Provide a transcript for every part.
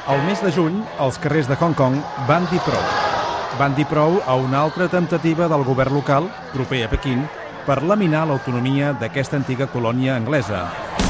El mes de juny, els carrers de Hong Kong van dir prou. Van dir prou a una altra temptativa del govern local, proper a Pequín, per laminar l'autonomia d'aquesta antiga colònia anglesa.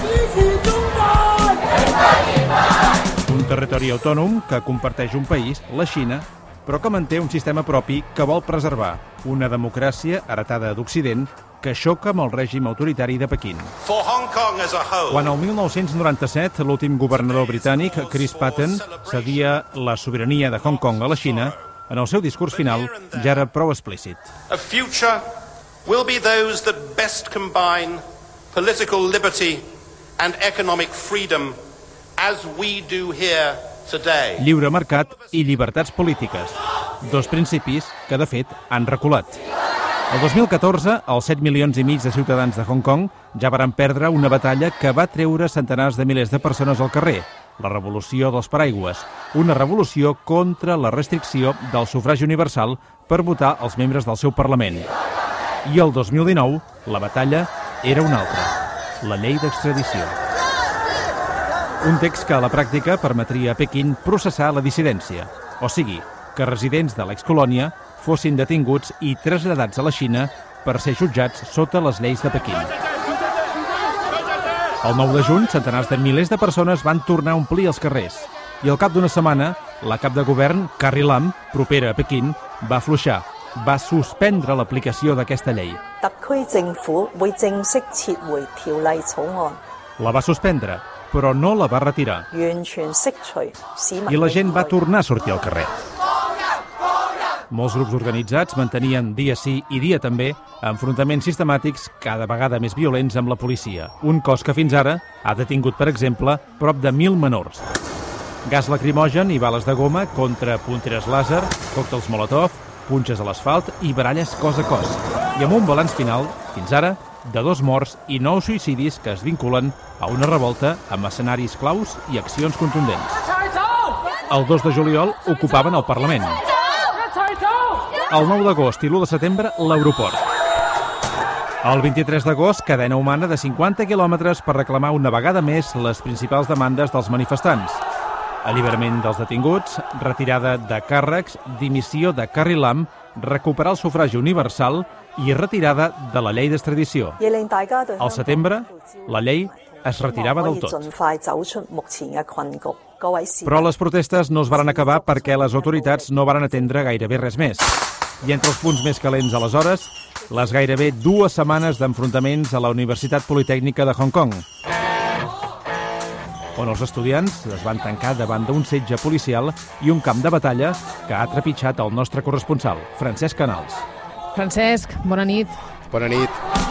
Un territori autònom que comparteix un país, la Xina, però que manté un sistema propi que vol preservar, una democràcia heretada d'Occident que xoca amb el règim autoritari de Pequín. Quan el 1997 l'últim governador britànic, Chris Patten, cedia la sobirania de Hong Kong a la Xina, en el seu discurs final ja era prou explícit. A future will be those that best combine political liberty and economic freedom as we do here today. Lliure mercat i llibertats polítiques, dos principis que, de fet, han reculat. El 2014, els 7 milions i mig de ciutadans de Hong Kong ja varen perdre una batalla que va treure centenars de milers de persones al carrer, la revolució dels paraigües, una revolució contra la restricció del sufragi universal per votar els membres del seu Parlament. I el 2019, la batalla era una altra, la llei d'extradició. Un text que a la pràctica permetria a Pequín processar la dissidència, o sigui, que residents de l'excolònia fossin detinguts i traslladats a la Xina per ser jutjats sota les lleis de Pequín. El 9 de juny, centenars de milers de persones van tornar a omplir els carrers i al cap d'una setmana, la cap de govern, Carrie Lam, propera a Pequín, va afluixar, va suspendre l'aplicació d'aquesta llei. La va suspendre, però no la va retirar. I la gent va tornar a sortir al carrer. Molts grups organitzats mantenien dia sí i dia també enfrontaments sistemàtics cada vegada més violents amb la policia. Un cos que fins ara ha detingut, per exemple, prop de 1.000 menors. Gas lacrimogen i bales de goma contra punteres làser, còctels molotov, punxes a l'asfalt i baralles cos a cos. I amb un balanç final, fins ara, de 2 morts i 9 suïcidis que es vinculen a una revolta amb escenaris claus i accions contundents. El 2 de juliol ocupaven el Parlament. El 9 d'agost i l'1 de setembre, l'aeroport. El 23 d'agost, cadena humana de 50 quilòmetres per reclamar una vegada més les principals demandes dels manifestants. Alliberament dels detinguts, retirada de càrrecs, dimissió de Carrie Lam, recuperar el sufragi universal i retirada de la llei d'extradició. Al setembre, la llei es retirava del tot. Però les protestes no es varen acabar perquè les autoritats no varen atendre gairebé res més. I entre els punts més calents aleshores, les gairebé 2 setmanes d'enfrontaments a la Universitat Politècnica de Hong Kong, on els estudiants es van tancar davant d'un setge policial i un camp de batalla que ha trepitjat el nostre corresponsal, Francesc Canals. Francesc, bona nit. Bona nit.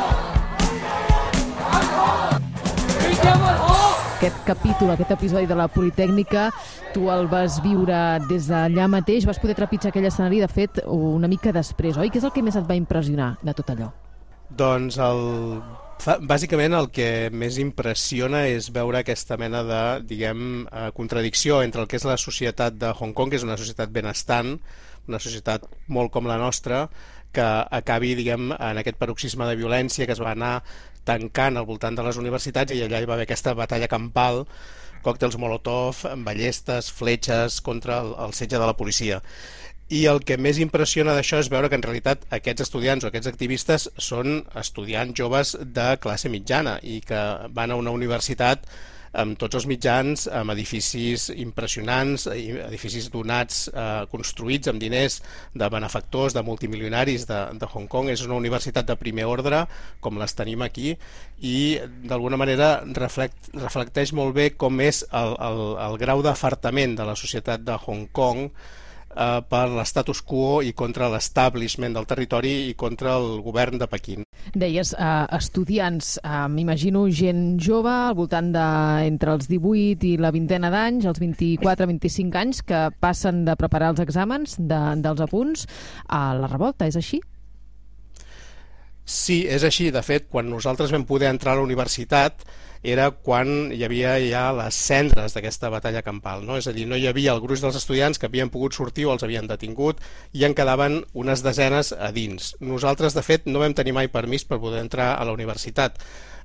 Aquest capítol, aquest episodi de la Politècnica, tu el vas viure des d'allà mateix, vas poder trepitjar aquell escenari, de fet, una mica després, oi? Què és el que més et va impressionar de tot allò? Doncs bàsicament el que més impressiona és veure aquesta mena de, contradicció entre el que és la societat de Hong Kong, que és una societat benestant, una societat molt com la nostra, que acabi, en aquest paroxisme de violència que es va anar tancant al voltant de les universitats, i allà hi va haver aquesta batalla campal, còctels molotov, ballestes, fletxes contra el setge de la policia. I el que més impressiona d'això és veure que en realitat aquests estudiants o aquests activistes són estudiants joves de classe mitjana i que van a una universitat amb tots els mitjans, amb edificis impressionants, edificis donats, construïts amb diners de benefactors, de multimilionaris de Hong Kong. És una universitat de primer ordre, com les tenim aquí, i d'alguna manera reflecteix molt bé com és el grau d'afartament de la societat de Hong Kong per l'status quo i contra l'establishment del territori i contra el govern de Pequín. Deies, estudiants, m'imagino gent jove, al voltant entre els 18 i la vintena d'anys, els 24-25 anys, que passen de preparar els exàmens dels apunts a la revolta, és així? Sí, és així. De fet, quan nosaltres vam poder entrar a la universitat era quan hi havia ja les cendres d'aquesta batalla campal, no? És a dir, no hi havia el gruix dels estudiants que havien pogut sortir o els havien detingut i en quedaven unes desenes a dins. Nosaltres, de fet, no vam tenir mai permís per poder entrar a la universitat.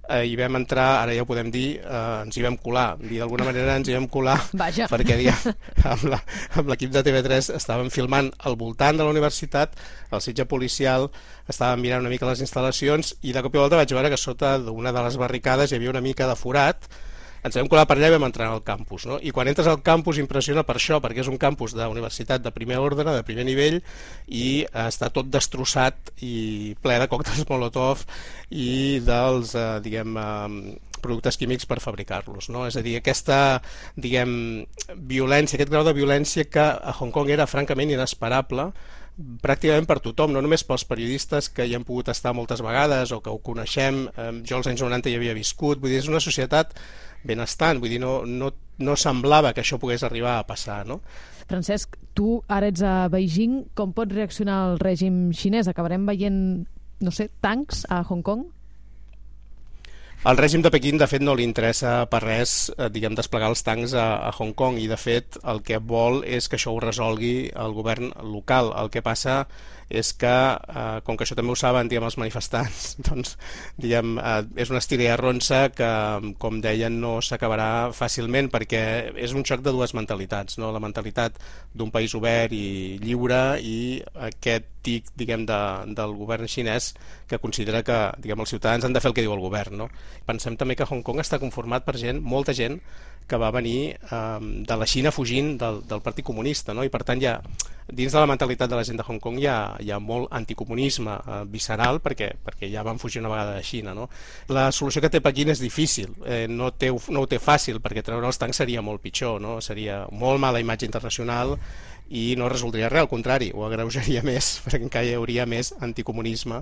hi vam entrar, ara ja ho podem dir, ens hi vam colar, d'alguna manera ens hi vam colar. Vaja. Perquè amb l'equip de TV3 estàvem filmant al voltant de la universitat, el setge policial, estàvem mirant una mica les instal·lacions i de cop i volta vaig veure que sota d'una de les barricades hi havia una mica de forat. Ens vam colar per allà i vam entrar al campus, no? I quan entres al campus impressiona per això, perquè és un campus d'universitat de primer ordre, de primer nivell, i està tot destrossat i ple de còctels Molotov i dels, productes químics per fabricar-los, no? És a dir, aquesta, violència, aquest grau de violència que a Hong Kong era francament inesperable, pràcticament per tothom, no només pels periodistes que hi han pogut estar moltes vegades o que ho coneixem, jo als anys 90 hi havia viscut, vull dir, és una societat benestant, vull dir, no semblava que això pogués arribar a passar, no? Francesc, tu ara ets a Beijing, com pot reaccionar el règim xinès? Acabarem veient, no sé, tancs a Hong Kong? Al règim de Pequín, de fet, no li interessa per res, desplegar els tancs a Hong Kong i, de fet, el que vol és que això ho resolgui el govern local. El que passa és que, com que això també ho saben els manifestants, doncs, és una estira i arronsa que, com deien, no s'acabarà fàcilment perquè és un xoc de dues mentalitats, no? La mentalitat d'un país obert i lliure i aquest tic, del govern xinès que considera que, els ciutadans han de fer el que diu el govern, no? Pensem també que Hong Kong està conformat per gent, molta gent, que va venir de la Xina fugint del Partit Comunista, no? I per tant dins de la mentalitat de la gent de Hong Kong hi ha molt anticomunisme visceral perquè ja van fugir una vegada de Xina, no? La solució que té Pequín és difícil, no ho té fàcil perquè treure els tancs seria molt pitjor, no? Seria molt mala imatge internacional i no resoldria res, al contrari, ho agreujaria més perquè encara hi hauria més anticomunisme.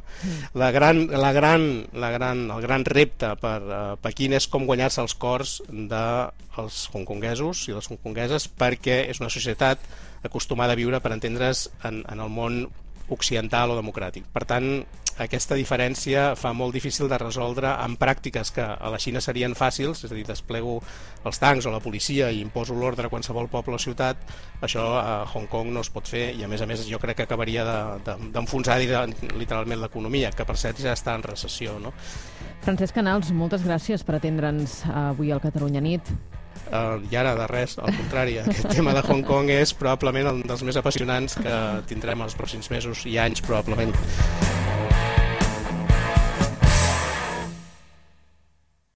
El gran repte per Pequín és com guanyar-se els cors dels hongkonguesos i les hongkongueses perquè és una societat acostumada a viure, per entendre's, en el món occidental o democràtic. Per tant, aquesta diferència fa molt difícil de resoldre amb pràctiques que a la Xina serien fàcils, és a dir, desplego els tancs o la policia i imposo l'ordre a qualsevol poble o ciutat. Això a Hong Kong no es pot fer i a més jo crec que acabaria d'enfonsar literalment l'economia, que per cert ja està en recessió, no? Francesc Canals, moltes gràcies per atendre'ns avui al Catalunya Nit. I ara de res, al contrari, aquest tema de Hong Kong és probablement un dels més apassionants que tindrem els pròxims mesos i anys probablement.